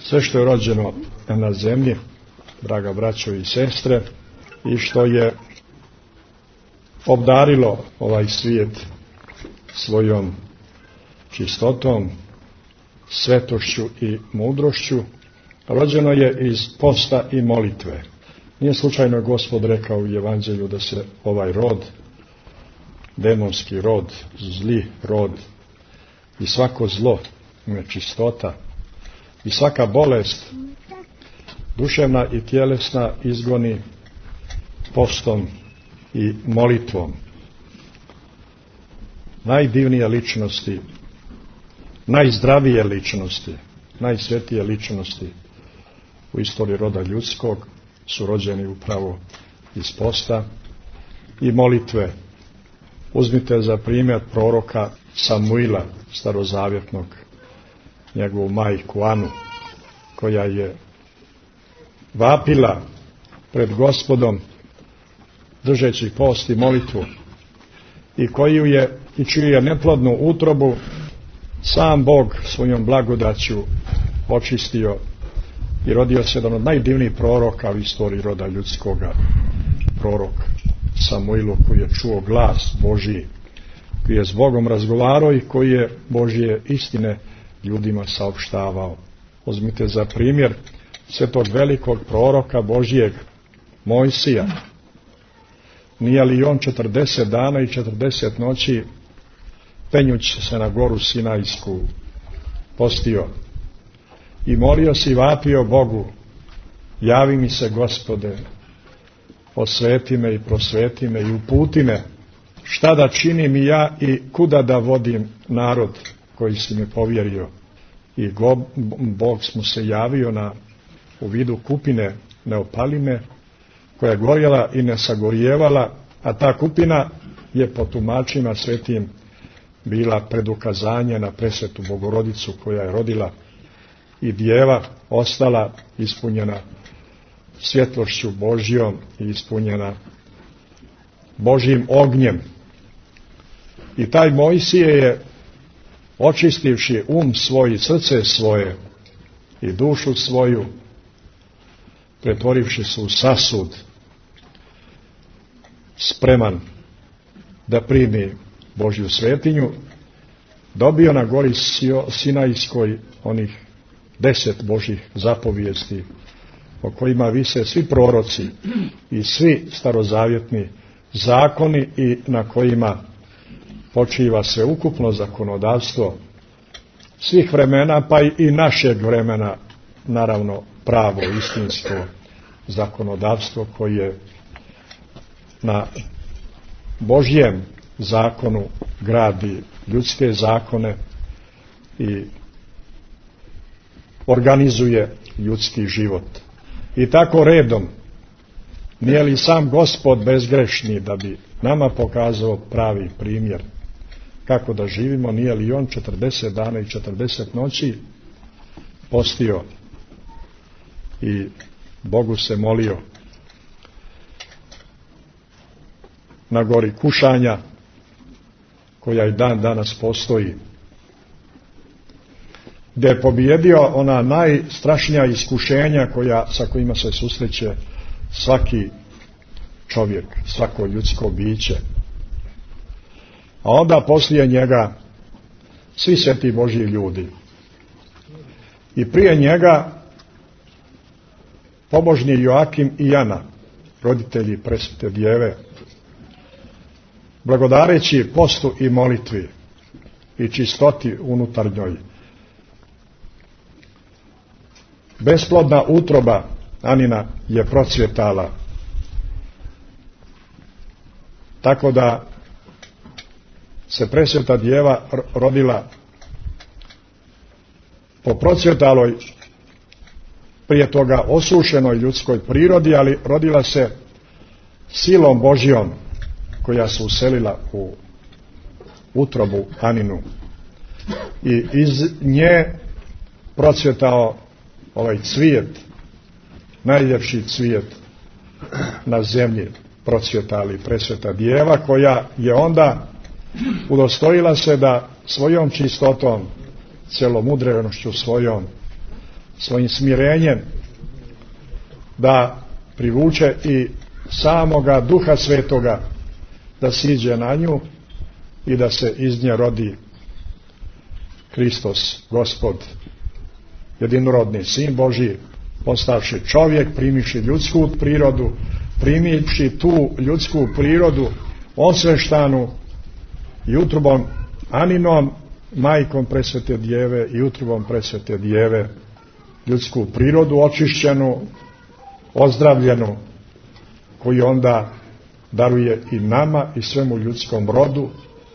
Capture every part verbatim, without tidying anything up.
sve što je rođeno na zemlji, draga braćo i sestre, i što je obdarilo ovaj svijet svojom čistotom, svetošću i mudrošću, rođeno je iz posta i molitve. Nije slučajno Gospod rekao u Evanđelju da se ovaj rod, demonski rod, zli rod i svako zlo, nečistota i svaka bolest, duševna i tjelesna, izgoni postom i molitvom. Najdivnije ličnosti, najzdravije ličnosti, najsvetije ličnosti u istoriji roda ljudskog su rođeni upravo iz posta i molitve. Uzmite za primjer proroka Samuila, starozavjetnog, njegovu majku Anu, koja je vapila pred Gospodom držeći post i molitvu, i koju je i čiju je neplodnu utrobu sam Bog svojom blagodaću očistio i rodio se jedan od najdivnijih proroka u istoriji roda ljudskoga, prorok Samuilu, koji je čuo glas Božji, koji je s Bogom razgovarao i koji je Božje istine ljudima saopštavao. Uzmite za primjer svetog velikog proroka Božjeg Mojsija. Nije li on četrdeset dana i četrdeset noći, penjući se na goru Sinajsku, postio i molio se i vapio Bogu: javi mi se, Gospode, osveti me i prosveti me i uputi me, šta da činim i ja i kuda da vodim narod koji si mi povjerio. I go, Bog mu se javio na, u vidu kupine neopalime, koja je gorjela i ne sagorjevala, a ta kupina je po tumačima svetim bila predukazanje na presvetu Bogorodicu, koja je rodila i djeva ostala ispunjena svjetlošću Božjom i ispunjena Božjim ognjem. I taj Mojsije je, očistivši um svoj i srce svoje i dušu svoju, pretvorivši se u sasud, spreman da primi Božju svetinju, dobio na gori Sinajskoj onih deset Božjih zapovijesti o kojima vise svi proroci i svi starozavjetni zakoni i na kojima počiva sveukupno zakonodavstvo svih vremena, pa i našeg vremena, naravno pravo, istinsko zakonodavstvo koje na Božjem zakonu gradi ljudske zakone i organizuje ljudski život. I tako redom, nije li sam Gospod bezgrešni da bi nama pokazao pravi primjer kako da živimo, nije li on četrdeset dana i četrdeset noći postio i Bogu se molio na gori kušanja, koja i dan danas postoji, gdje je pobjedio ona najstrašnija iskušenja koja, sa kojima se susreće svaki čovjek, svako ljudsko biće. A onda poslije njega svi sveti Božji ljudi. I prije njega pobožni Joakim i Jana, roditelji presvete djeve, blagodareći postu i molitvi i čistoti unutarnjoj. Besplodna utroba Anina je procvjetala, tako da se presveta djeva rodila po procvjetaloj, prije toga osušenoj ljudskoj prirodi, ali rodila se silom Božjom koja se uselila u utrobu Aninu i iz nje procvjetao ovaj cvijet, najljepši cvijet na zemlji, procvjetali presveta djeva, koja je onda udostojila se da svojom čistotom, celomudrenošću svojom, svojim smirenjem da privuče i samoga Duha Svetoga da siđe na nju i da se iz nje rodi Hristos, Gospod, jedinorodni Sin Božji, postavši čovjek, primivši ljudsku prirodu, primivši tu ljudsku prirodu osveštanu i utrobom Aninom, majkom presvete djeve i utrobom presvete djeve, ljudsku prirodu očišćenu, ozdravljenu, koju onda daruje i nama i svemu ljudskom rodu,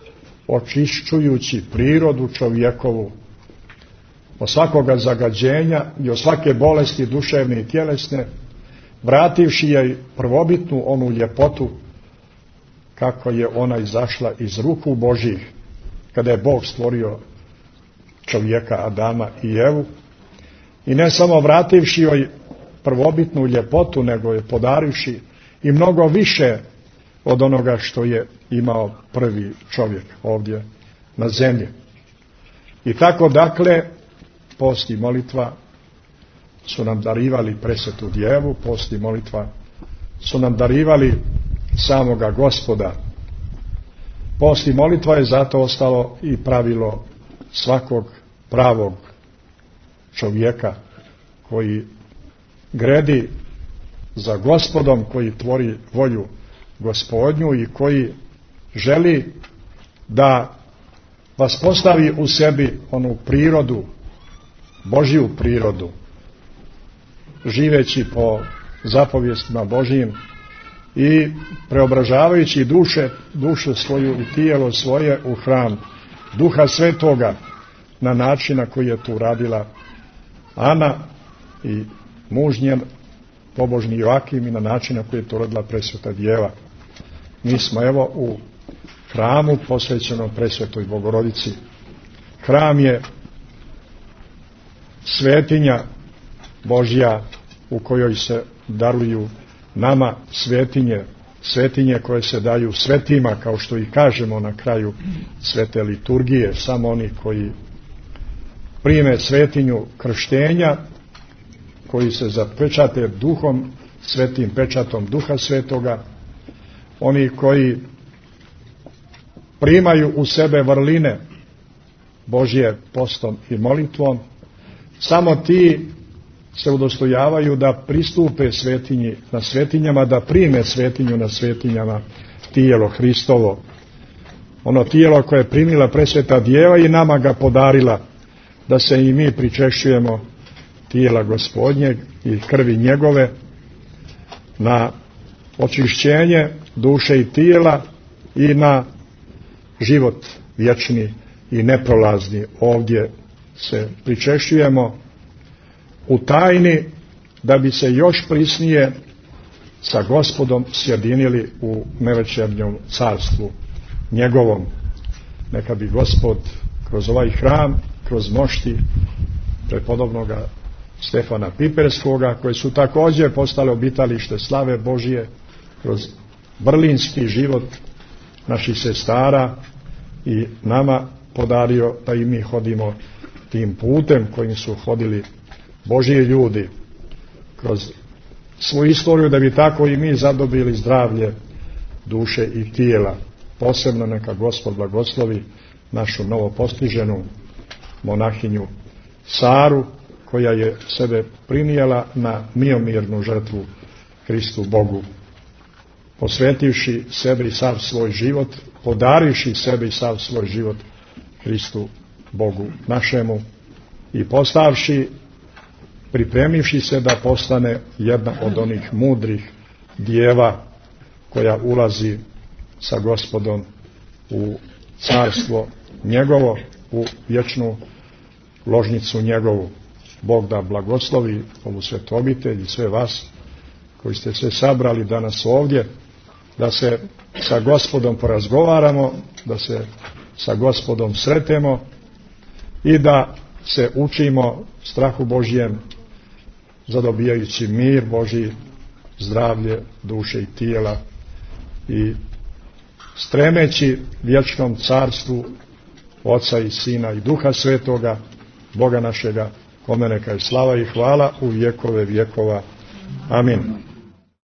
očišćujući prirodu čovjekovu od svakoga zagađenja i od svake bolesti duševne i tjelesne, vrativši joj prvobitnu onu ljepotu kako je ona izašla iz ruku Božjih kada je Bog stvorio čovjeka Adama i Evu, i ne samo vrativši joj prvobitnu ljepotu, nego je podarivši i mnogo više od onoga što je imao prvi čovjek ovdje na zemlji. I tako dakle post i molitva su nam darivali presvetu djevu, post i molitva su nam darivali samoga Gospoda. Post i molitva je zato ostalo i pravilo svakog pravog čovjeka koji gredi za Gospodom, koji tvori volju Gospodnju i koji želi da vas postavi u sebi onu prirodu, Božju prirodu, živeći po zapovjestima Božjim i preobražavajući duše, dušu svoju i tijelo svoje u hram Duha Svetoga na način na koji je tu radila Ana i muž njen pobožni Joakim i na način na koji je to radila presveta djeva. Mi smo evo u hramu posvećenom presvetoj Bogorodici. Hram je svetinja Božja u kojoj se daruju nama svetinje, svetinje koje se daju svetima, kao što i kažemo na kraju svete liturgije. Samo oni koji prime svetinju krštenja, koji se zapečate duhom, svetim pečatom Duha Svetoga, oni koji primaju u sebe vrline Božje postom i molitvom, samo ti se udostojavaju da pristupe svetinji na svetinjama, da prime svetinju na svetinjama, tijelo Hristovo. Ono tijelo koje je primila presveta djeva i nama ga podarila, da se i mi pričešćujemo tijela Gospodnjeg i krvi njegove na očišćenje duše i tijela i na život vječni i neprolazni. Ovdje se pričešćujemo u tajni da bi se još prisnije sa Gospodom sjedinili u nevečernjem carstvu njegovom. Neka bi Gospod kroz ovaj hram, kroz mošti prepodobnoga Stefana Piperskoga, koji su također postale obitalište slave Božije, kroz vrlinski život naših sestara i nama podario da i mi hodimo tim putem kojim su hodili Božji ljudi kroz svoju istoriju, da bi tako i mi zadobili zdravlje duše i tijela. Posebno neka Gospod blagoslovi našu novopostiženu monahinju Saru, koja je sebe prinijela na miomirnu žrtvu Kristu Bogu, posvetivši sebi sav svoj život, podarivši sebi sav svoj život Kristu Bogu našemu i postavši, pripremivši se da postane jedna od onih mudrih djeva koja ulazi sa Gospodom u carstvo njegovo, u vječnu ložnicu njegovu. Bog da blagoslovi ovu svetu obitelj i sve vas koji ste se sabrali danas ovdje, da se sa Gospodom porazgovaramo, da se sa Gospodom sretemo i da se učimo strahu Božjem, zadobijajući mir Božji, zdravlje duše i tijela i stremeći vječnom carstvu Oca i Sina i Duha Svetoga, Boga našega, kome neka je slava i hvala u vjekove vjekova. Amin.